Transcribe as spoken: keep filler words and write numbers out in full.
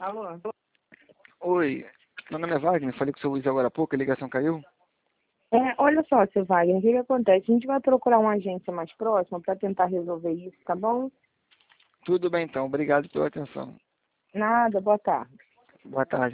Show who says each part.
Speaker 1: Alô?
Speaker 2: Oi, meu nome é Wagner, falei com o seu Luiz agora há pouco, a ligação caiu?
Speaker 1: É, olha só, seu Wagner, o que, que acontece? A gente vai procurar uma agência mais próxima para tentar resolver isso, tá bom?
Speaker 2: Tudo bem então, obrigado pela atenção.
Speaker 1: Nada, boa tarde.
Speaker 2: Boa tarde.